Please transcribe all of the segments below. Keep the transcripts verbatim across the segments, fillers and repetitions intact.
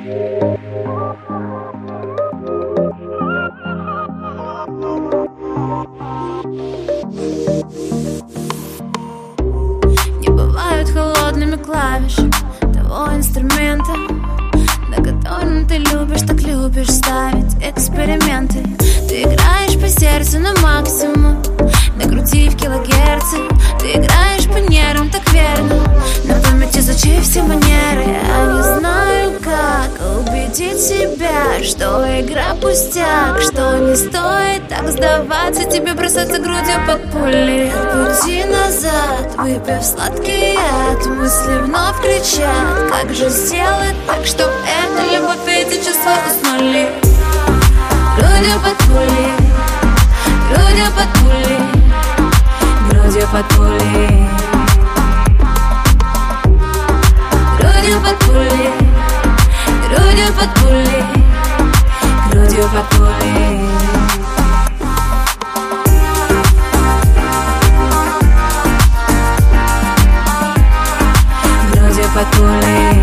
Не бывают холодными клавиши того инструмента, на котором ты любишь, так любишь ставить эксперименты. Ты играешь по сердцу на максимум, накрутив килогерцы. Ты играешь по нервам так верно, на память изучив все манеры. Я не знаю, как убедить себя, что игра пустяк, что не стоит так сдаваться, тебе бросаться грудью под пули. Пути назад, выпив сладкий яд, мысли вновь кричат: как же сделать так, чтоб эта любовь и эти чувства уснули? Грудью под пули, грудью под пули, грудью под пули, грудью под пули, грудью под пули, грудью под пули. Грудью под пули.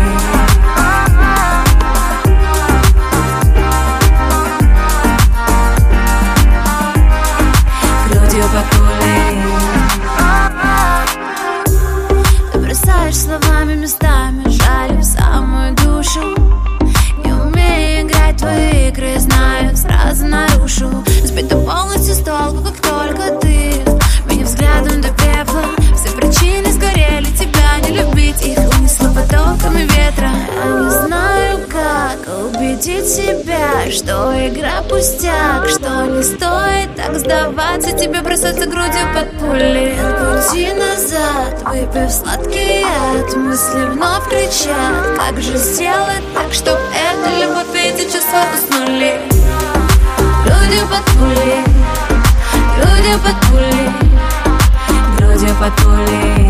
Ты бросаешь словами местами, жаль в самую душу. Не умею играть твои игры, знаю, сразу нарушу. Сбита полностью с толку, как только ты меня взглядом до пепла. Все причины сгорели, тебя не любить, их унесло потоками ветра. Я не знаю, как убедить себя, что игра пустяк, что не стоит так сдаваться, тебе бросаться грудью под пули. Пути назад, выпив сладкий яд, мысли вновь кричат: как же сделать так, чтоб эта любовь и эти чувства уснули? Грудью под пули, грудью под пули, грудью под пули,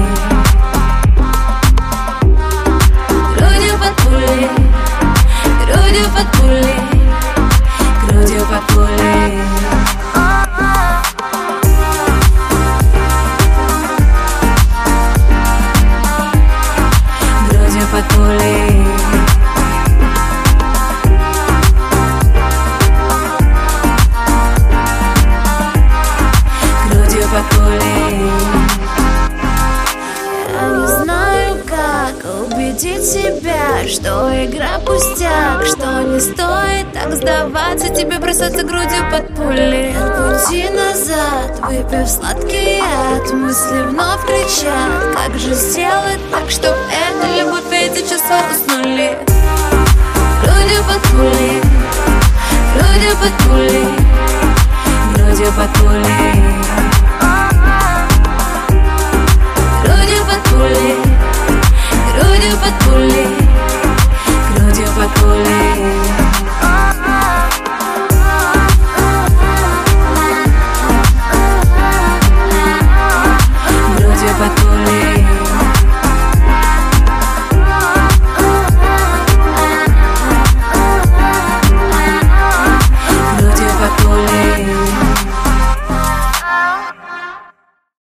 грудью под пули, грудью под пули, грудью под пули. Грудью под пули. Грудью под пули. Я не знаю, как убедить себя, что игра пустяк, что не стоит так сдаваться, тебе бросаться грудью под пули. Пути назад, выпив сладкий яд, мысли вновь кричат: как же сделать так, чтоб эта любовь и эти чувства уснули?